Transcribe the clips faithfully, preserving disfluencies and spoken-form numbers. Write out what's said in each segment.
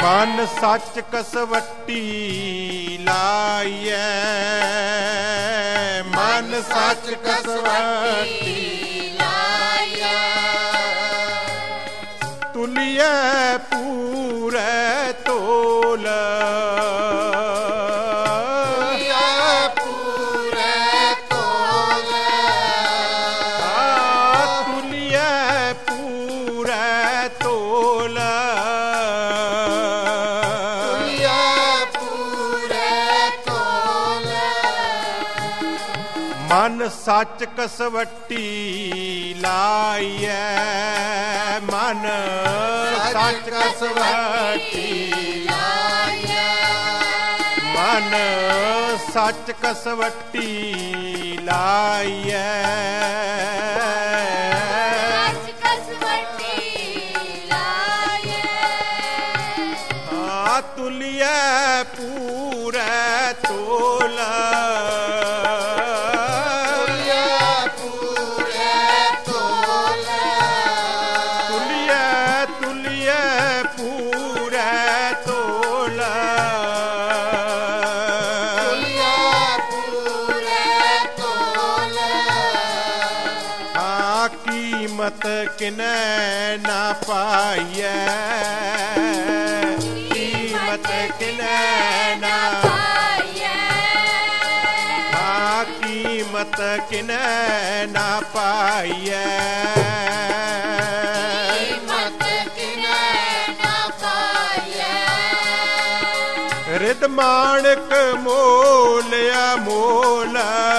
ਮਨ ਸੱਚ ਕਸਵੱਟੀ ਲਾਈਐ, ਮਨ ਸੱਚ ਕਸਵੱਟੀ ਲਾਈਐ, ਤੁਲੀਐ ਪੂਰੈ ਤੋਲ, ਤੁਲੀਐ ਪੂਰੈ ਤੋਲ, ਆ ਤੁਲੀਐ ਪੂਰੈ ਤੋਲ, ਤੁਲੀਐ ਪੂਰੈ ਤੋਲ, ਮਨ ਸੱਚ ਕਸਵੱਟੀ ਲਾਈਐ, ਮਨ ਸੱਚ ਕਸਵੱਟੀ ਲਾਈਐ, ਮਨ ਸੱਚ ਕਸਵੱਟੀ ਲਾਈਐ, ਸੱਚ ਕਸਵੱਟੀ ਲਾਈਐ, ਆ ਤੁਲੀਐ ਪੂਰੈ ਤੋਲ, ਤੁਲੀਐ ਪੂਰੈ ਤੋਲ, ਤੁਲੀਐ ਤੁਲੀਐ ਪੂਰੈ ਤੋਲ, ਤੁਲੀਐ ਪੂਰੈ ਤੋਲ, ਆ ਕੀਮਤ ਕਿਨੈ ਨਾ ਪਾਈਐ, ਕੀਮਤ ਕਿਨੈ ਨਾ ਪਾਈਐ, ਆ ਕੀਮਤ ਕਿਨੈ ਨਾ ਪਾਈਐ, ਕੀਮਤ ਕਿਨੈ ਨਾ ਪਾਈਐ, ਰਿਦ ਮਾਣਕ ਮੋਲਿਆ ਮੋਲ,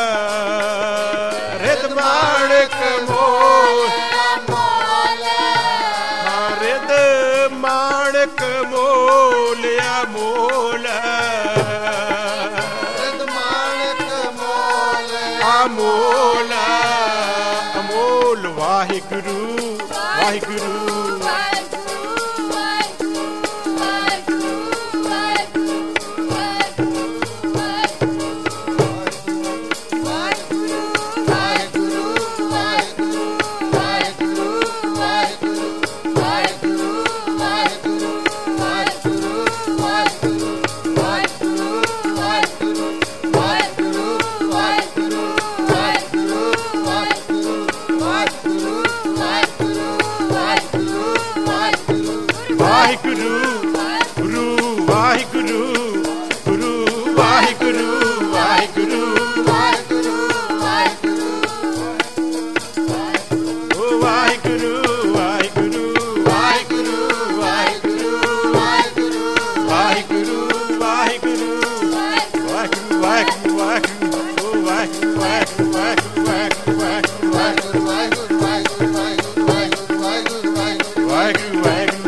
ਰਿਦ ਮਾਣਕ ਮੋਲ, ਮੋਲ, ਹਾਂ ਰਿਦ ਮਾਣਕ ਮੋਲਿਆ ਮੋਲ, ਰਿਦ ਮਾਣਕ ਮੋਲ, ਅਮੋਲ ਅਮੋਲ ਵਾਹਿਗੁਰੂ ਵਾਹਿਗੁਰੂ ਵਾਹਿਗੁਰੂ ਵਾਹਿਗੁਰੂ ਵਾਹਿਗੁਰੂ ਵਾਹਿਗੁਰੂ ਵਾਹਿਗੁਰੂ ਵਾਹਿਗੁਰੂ ਵਾਹਿਗੁਰੂ ਵਾਹਿਗੁਰੂ ਵਾਹਿਗੁਰੂ ਵਾਹਿਗੁਰੂ ਵਾਹਿਗੁਰੂ ਵਾਹਿਗੁਰੂ ਵਾਹਿਗੁਰੂ ਵਾਹਿਗੁਰੂ ਵਾਹਿਗੁਰੂ ਗੁਰੂ ਵਾਹਿਗੁਰੂ ਗੁਰੂ ਵਾਹਿਗੁਰੂ ਵਾਹਿਗੁਰੂ ਓ ਵਾਹਿਗੁਰੂ ਵਾਹਿਗੁਰੂ ਵਾਹਿਗੁਰੂ ਵਾਹਿਗੁਰੂ ਵਾਹਿਗੁਰੂ ਵਾਹਿਗੁਰੂ ਵਾਹਿਗੁਰੂ ਵਾਹਿਗੁਰੂ ਵਾਹਿਗੁਰੂ ਓ ਵਾਹਿਗੁਰੂ ਵਾਹਿਗੁਰੂ ਵਾਹਿਗੁਰੂ ਵਾਹਿਗੁਰੂ ਵਾਹਿਗੁਰੂ ਵਾਹਿਗੁਰੂ ਵਾਹਿਗੁਰੂ ਵਾਹਿਗੁਰੂ ਵਾਹਿਗੁਰੂ ਵਾਹਿਗੁਰੂ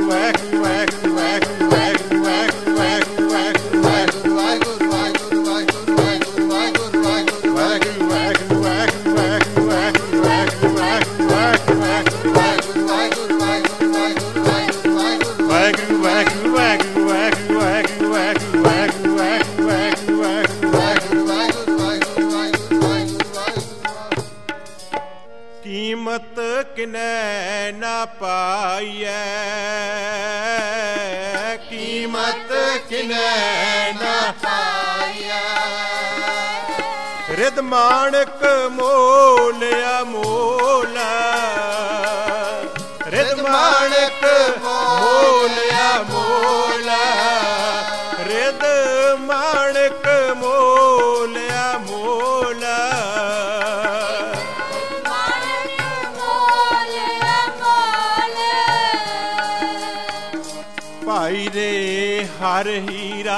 ਕੀਮਤ ਕਿਨੈ ਨਾ ਪਾਈਐ, ਕੀਮਤ ਕਿਨੈ ਨਾ ਪਾਈਐ, ਰਿਦ ਮਾਣਕ ਮੋਲਿਆ ਮੋਲ, ਰਿਦ ਮਾਣਕ ਮੋਲਿਆ ਮੋਲ, ਰਿਦ ਮਾਣਕ ਮੋਲਿਆ ਮੋਲ, ਮਾਣਕ ਮੋਲ ਮੋਲ, ਭਾਈ ਰੇ ਹਰ ਹੀਰਾ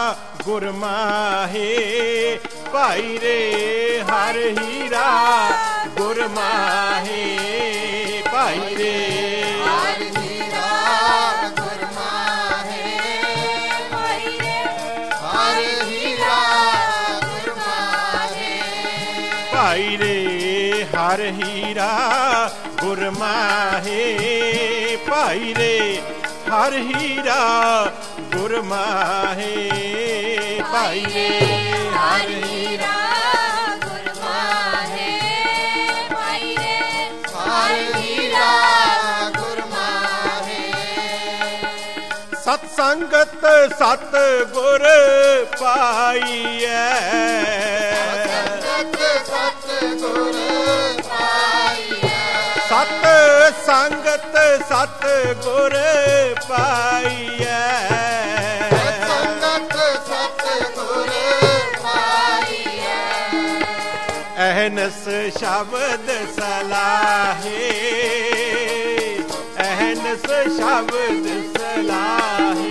ਗੁਰਮਾਹੇ, ਭਾਈ ਰੇ ਹਰ ਹੀਰਾ ਗੁਰਮਾਹੇ, ਭਾਈ ਰੇ ਹਰ ਹੀਰਾ ਗੁਰਮਾਹੇ, ਭਾਈ ਰੇ ਹਰ ਹੀਰਾ ਗੁਰਮਾਹੇ, ਭਾਈ ਰੇ ਹਰ ਹੀਰਾ ਗੁਰਮਾਹੇ, ਭਾਈ ਰੇ ਹਰ ਹੀਰਾ ਗੁਰਮਾਹੇ, ਭਾਈ ਰੇ ਹਰ ਹੀਰਾ ਗੁਰਮਾਹੇ, ਭਾਈ ਰੇ ਹਰ ਹੀਰਾ ਗੁਰਮਾਹੇ, ਸਤ ਸੰਗਤ ਸਤ ਗੁਰ ਪਾਈਐ ਸਤ ਗੁਰ ਪਾਈਐ ਸਤ ਸੰਗਤ ਸਤ ਗੁਰ ਪਾਈਐ ਸੰਗਤ ਸਤ ਗੁਰ ਪਾਈਐ ਅਹਨਸ ਸ਼ਬਦ ਸਲਾਹੇ ਅਹਨਸ ਸ਼ਬਦ ਸਲਾਹੇ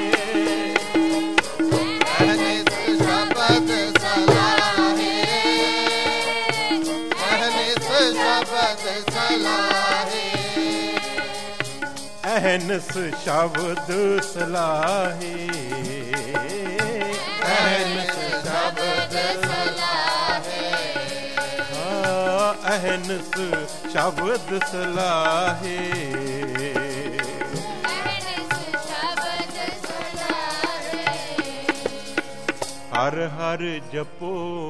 ਅਹਨਿਸ ਸ਼ਬਦ ਸਲਾਹੇ ਅਹਨਿਸ ਸ਼ਬਦ ਸਲਾਹੇ ਅਹਨਸ ਸ਼ਬਦ ਸਲਾਹੇ ਅਹਨਿਸ ਸ਼ਬਦ ਸਲਾਹੇ ਹਾਂ ਅਹਨਸ ਸ਼ਬਦ ਸਲਾਹੇ ਹਰ ਹਰ ਜਪੋ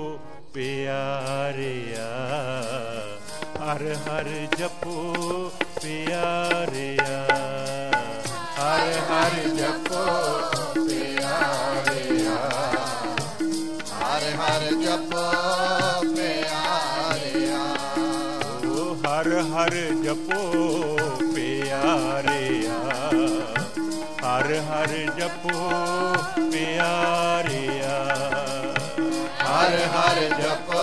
ਪਿਆਰਿਆ ਹਰ ਹਰ ਜਪੋ ਪਿਆਰਿਆ ਹਰ ਹਰ ਜਪੋ ਪਿਆਰਿਆ ਹਰ ਹਰ ਜਪੋ ਪਿਆਰਿਆ ਓ ਹਰ ਹਰ ਜਪੋ ਪਿਆਰਿਆ ਹਰ ਹਰ ਜਪੋ ਪਿਆਰਿਆ ਹਰ ਹਰ ਜਪੋ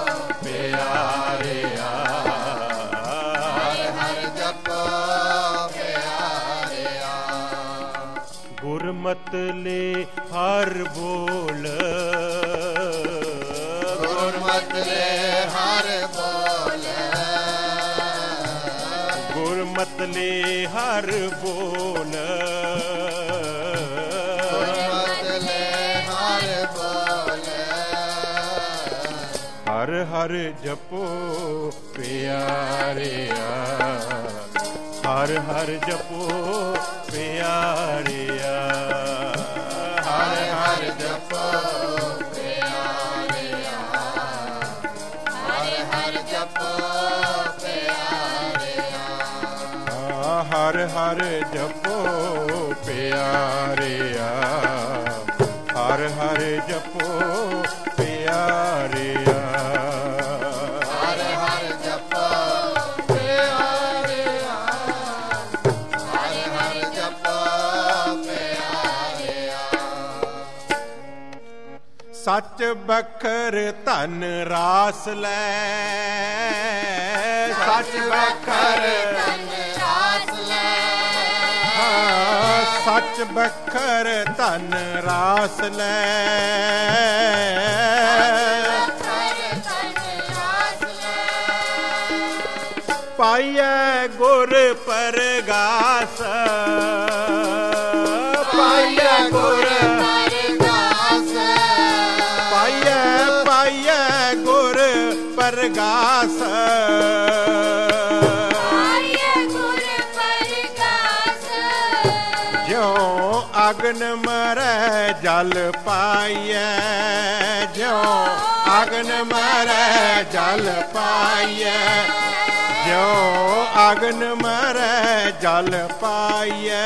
ਪਿਆਰਿਆ ਹਰ ਹਰ ਜਪੋ ਪਿਆਰਿਆ ਗੁਰਮਤਿ ਲੈ ਹਰ ਬੋਲ ਗੁਰਮਤਿ ਲੈ ਹਰ ਬੋਲ ਗੁਰਮਤਿ ਲੈ ਹਰ ਬੋਲ ਗੁਰਮਤਿ ਲੈ ਹਰ ਬੋਲ ਹਰ ਹਰ ਜਪੋ ਪਿਆਰਿਆ ਹਰ ਹਰ ਜਪੋ ਪਿਆਰਿਆ ਹਰ ਹਰ ਜਪੋ ਪਿਆਰਿਆ ਹਰ ਹਰ ਜਪੋ ਪਿਆਰਿਆ ਹਰ ਹਰ ਜਪੋ ਪਿਆਰਿਆ ਹਰ ਹਰ ਜਪੋ ਪਿਆਰਿਆ ਹਰ ਹਰ ਜਪੋ ਪਿਆਰਿਆ ਹਰ ਹਰ ਜਪੋ ਪਿਆਰਿਆ ਸੱਚ ਬਖਰ ਧਨ ਰਾਸ ਲੈ ਸੱਚ ਬਖਰ ਧਨ ਰਾਸ ਲੈ ਹਾਂ, ਸੱਚ ਬਖਰ ਧਨ ਰਾਸ ਲੈ ਹਰ ਧਨ ਰਾਸ ਲੈ ਪਾਈਐ ਗੁਰ ਪਰਗਾਸ ਪਾਈਐ ਗੁਰ ਪਰਗਾਸ ਪਾਈਐ ਪਾਈਐ ਗੁਰ ਪਰਗਾਸ ਪਾਈਐ ਗੁਰ ਪਰਗਾਸ ਜਿਉ ਅਗਨ ਮਰੈ ਜਲ ਪਾਈਐ ਜਿਉ ਅਗਨ ਮਰੈ ਜਲ ਪਾਈਐ ਜਿਉ ਅਗਨ ਮਰੈ ਜਲ ਪਾਈਐ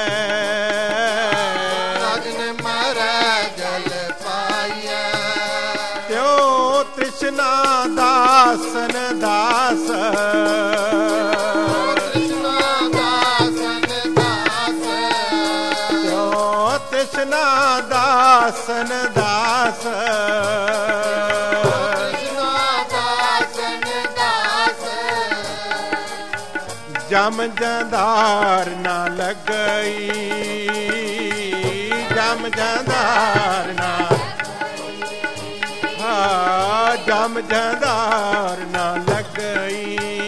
ਅਗਨ ਮਰੈ ਜਲ ਪਾਈਐ ਤਿਉ ਤ੍ਰਿਸ਼ਨਾ ਦਾਸਨ ਦਾਸ ਕ੍ਰਿਸ਼ਨਾ ਦਾਸਨ ਦਾਸ ਤਿਉ ਤ੍ਰਿਸ਼ਨਾ ਦਾਸਨ ਦਾਸ ਕ੍ਰਿਸ਼ਨਾ ਦਾਸਨ ਦਾਸ ਜਮ ਜੰਧਾਰ ਨਾ ਲੱਗਈ ਜਮ ਜੰਧਾਰ ਨਾ ਹਾਂ ਜਮ ਜੰਧਾਰ ਨਾ ਲੱਗਈ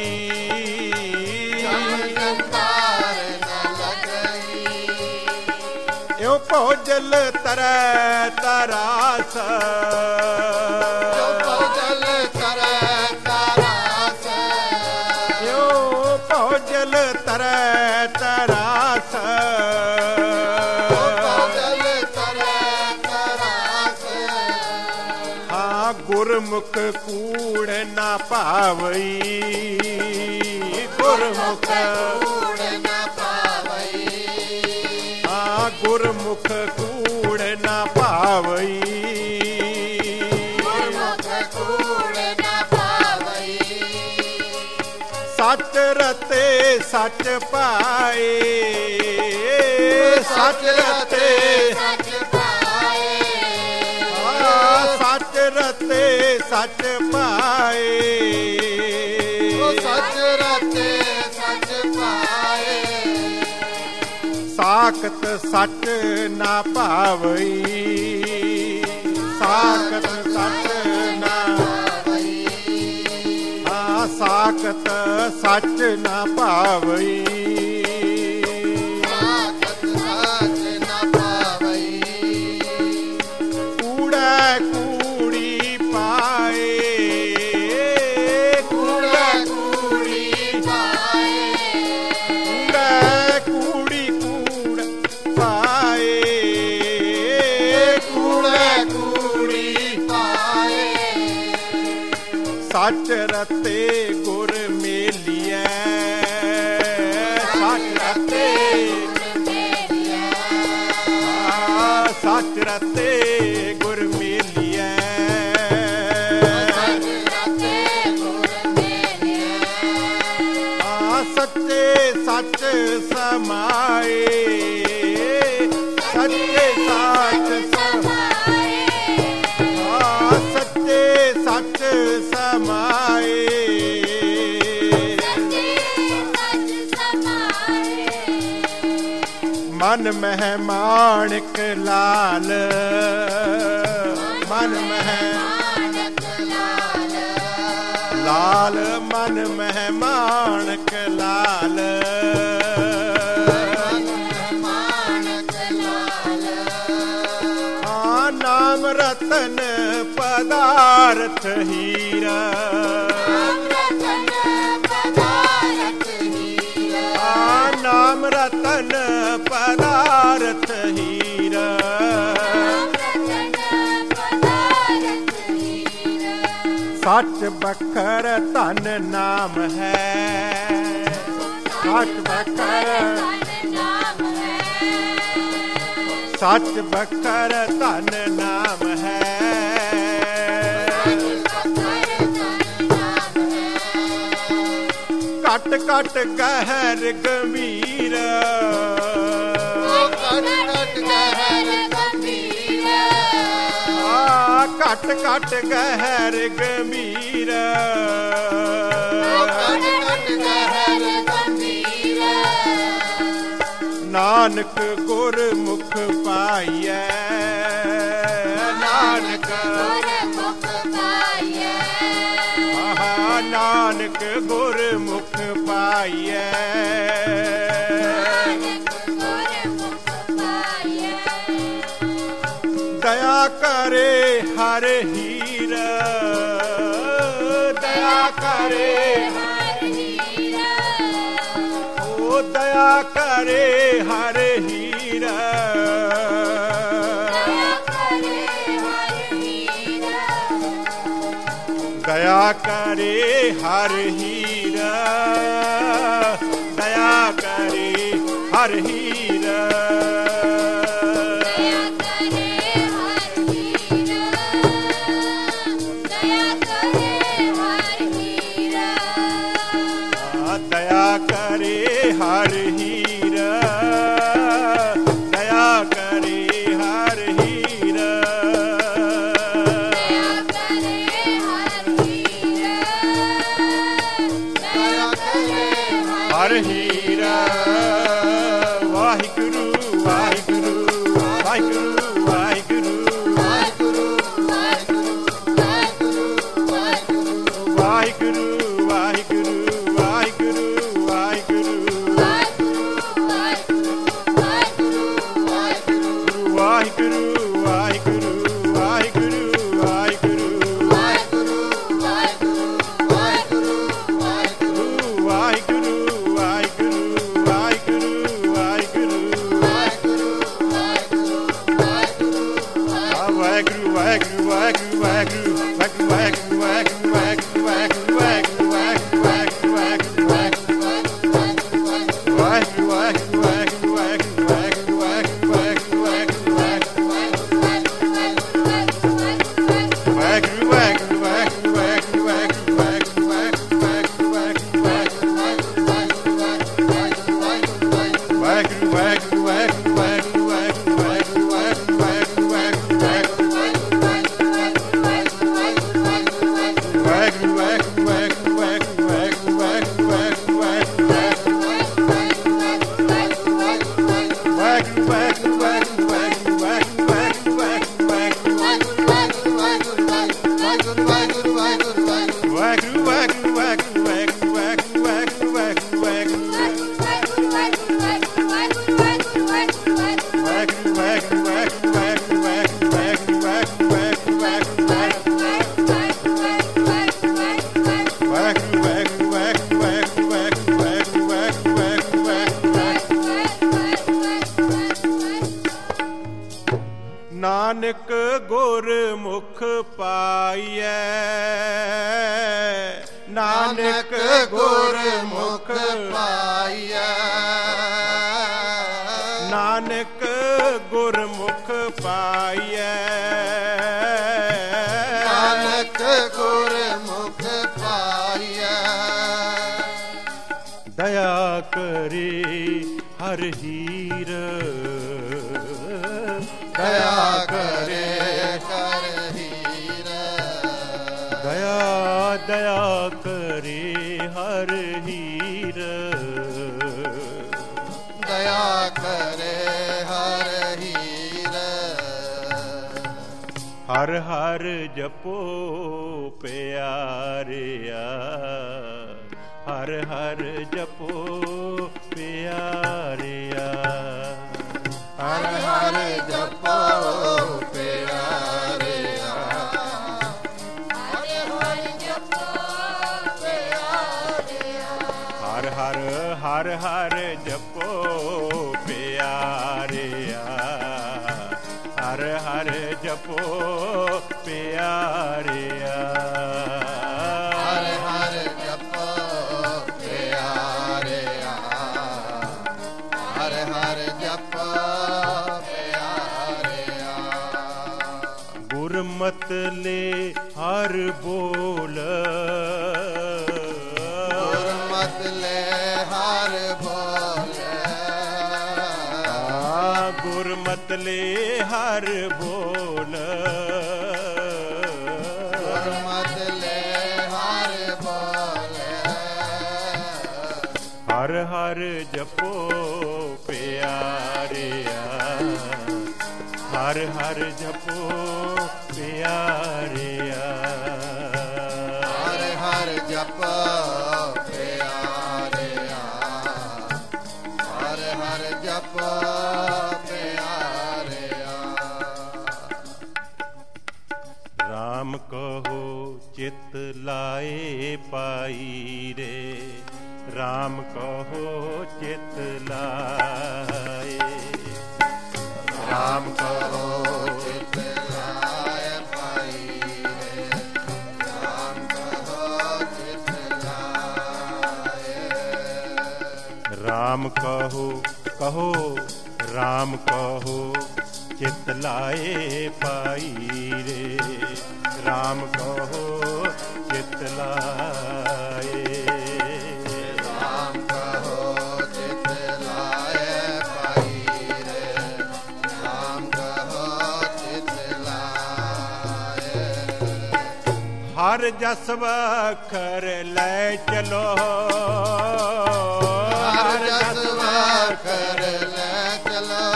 ਜੰਤਾਰ ਨ ਲੱਗਈ ਇਉ ਭੋਜਲ ਤਰੈ ਤਰਾਸ ਜੋ ਭੋਜਲ ਕਰੈ ਤਰਾਸ ਇਉ ਭੋਜਲ ਤਰੈ ਤਰਾਸ ਜੋ ਭੋਜਲ ਕਰੈ ਤਰਾਸ ਹਾਂ ਗੁਰਮੁਖ ਕੂੜ ਨਾ ਭਾਵਈ ਗੁਰਮੁਖ ਕੂੜ ਨ ਪਾਵਈ ਹਾਂ ਗੁਰਮੁਖ ਗੁਰਮੁਖ ਕੂੜ ਨਾ ਪਾਵਈ, ਗੁਰਮੁਖ ਕੂੜ ਨਾ ਪਾਵਈ। ਸੱਚ ਰਤੇ ਸੱਚ ਪਾਏ, ਸੱਚ ਰਤੇ ਸੱਚ ਪਾਏ। ਸੱਚ ਰਤੇ ਸੱਚ ਪਾਏ, ਸੱਚ ਰਤੇ ਸੱਚ ਪਾਏ। ਸਾਖਤ ਸੱਚ ਨਾ ਪਾਵਈ, ਸਾਖਤ ਸੱਚ ਨਾ ਪਾਵਈ। ਹਾਂ ਸਾਖਤ ਸੱਚ ਨਾ ਪਾਵਈ, ਸਾਖਤ ਸੱਚ ਨਾ ਪਾਵਈ। ਕੂੜਾ ਕੂੜੀ ਪਾਏ, ਕੂੜਾ ਕੂੜੀ ਪਾਏ। ਕੂੜਾ ਕੂੜੀ ਕੂੜ ਪਾਏ, ਕੂੜਾ ਕੂੜੀ ਪਾਏ। ਸੱਚ ਰਤੇ ਗੁਰ ਮੇਲੀਐ, ਸੱਚ ਰਤੇ ਆ ਸੱਚ ਰਤੇ ਗੁਰ ਮੇਲੀਐ, ਆ ਸੱਚੇ ਸੱਚ ਸਮਾਏ, ਸੱਚੇ ਸੱਚ ਸਮਾਏ, ਆ ਸੱਚੇ ਸੱਚ ਸਮਾਏ। ਮਨ ਮਹਿ ਮਾਣਕ ਲਾਲ, ਮਨ ਮਹਿ ਲਾਲ, ਮਨ ਮਹਿ ਮਾਣਕ ਲਾਲ। ਆ ਨਾਮ ਰਤਨ ਪਦਾਰਥ ਹੀਰਾ, ਆ ਨਾਮ ਰਤਨ ਪਦਾਰਥ ਹੀਰਾ। ਸੱਚ ਬਖਰ ਧਨ ਨਾਮ ਹੈ, ਸੱਚ ਬਖਰ ਸੱਚ ਬਖਰ ਧਨ ਨਾਮ ਹੈ। ਘਟ ਘਟ ਗਹਿਰ ਗੰਭੀਰ, ਆ ਘਟ ਘਟ ਗਹਿਰ ਗੰਭੀਰ। ਨਾਨਕ ਗੁਰਮੁਖ ਪਾਈਐ, ਨਾਨਕ ਆਹਾ ਨਾਨਕ ਗੁਰਮੁਖ ਪਾਈਐ। ਦਇਆ ਕਰੇ ਹਰ ਹੀਰ, ਦਇਆ ਕਰੇ ਓ ਦਇਆ ਕਰੇ ਹਰ ਹੀਰ। ਦਇਆ ਕਰੇ ਹਰ ਹੀਰ, ਦਇਆ ਕਰੇ ਹਰ ਹੀਰ। ਦਇਆ ਕਰੇ ਹਰ ਹੀਰ, ਦਇਆ ਕਰੇ ਹਰ ਹੀਰ। ਹਰ Heer Waheguru Waheguru Waheguru Waheguru Waheguru Waheguru Waheguru Wack, wack, wack, wack, wack, wack, wack, wack, Nanak गुरमुख पाइयै, नानक गुरमुख पाइयै, नानक गुरमुख पाइयै, नानक गुरमुख पाइयै। दया करे हर हीर, दया करे हर हीर, दया दया करे हर हीर, दया करे हर हीर। हर हर जपो प्यारिया, हर हर जपो प्यारिया, हर हर जपो प्यारिया, हर हर जपो प्यारिया, हर हर हर हर जपो प्यारिया, हर हर जपो प्यारिया, हर हर जपो प्यारिया, हर हर जपो प्यारिया। गुरमत ले हर बोल, गुरमत ले हर बोल, गुरमत ले हर बोल, गुरमत ले हर बोल। हर हर जपो प्यारिया, हर हर जपो प्यारिया, हर हर जपो प्यारिया, हर हर जपो प्यारिया। राम कहो चित लाए पाई रे, राम कहो चित लाए, राम कहो चित लाए पाई रे, राम कहो चित लाए। राम कहो कहो राम कहो चित लाए पाई रे, राम कहो चित लाए, राम कहो चित लाए पाई रे, राम कहो चित लाए। हर जस वखर ले चलो, हर जस वखर ले चलो,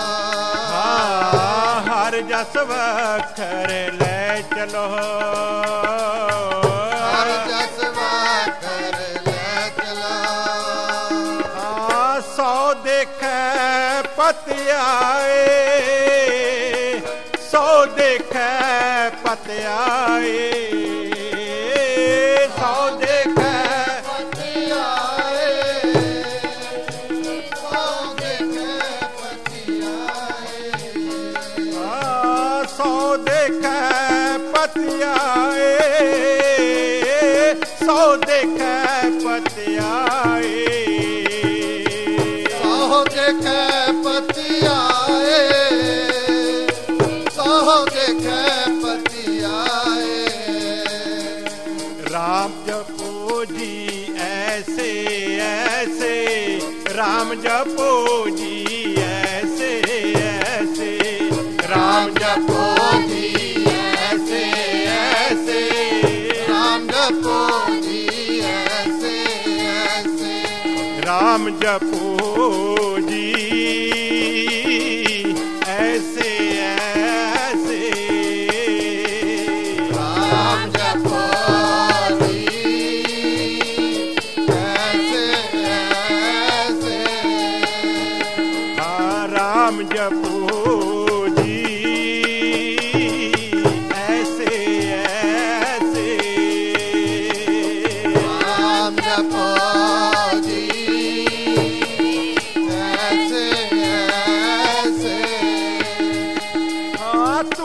हर जस वखर ले चलो, हर जस वखर ले चलो। सौ देखे पतियाए, सौ देखे पतियाए, सौ देखे पतियाए, सौ देखे पतियाए, सौ देखे पतियाए, सौ देखे पतियाए, सौ देखे पतियाए, सौ देखे पतियाए। राम जपो जी ऐसे ऐसे, राम जपो जी ऐसे ऐसे, राम जपो जी ऐसे ऐसे, राम जपो जी ऐसे ऐसे, राम जपो जी ऐसे ऐसे, राम जपो जी ऐसे ऐसे, हाँ राम जपो जी ऐसे ऐसे, राम जपो जी ऐसे ऐसे। हाँ तू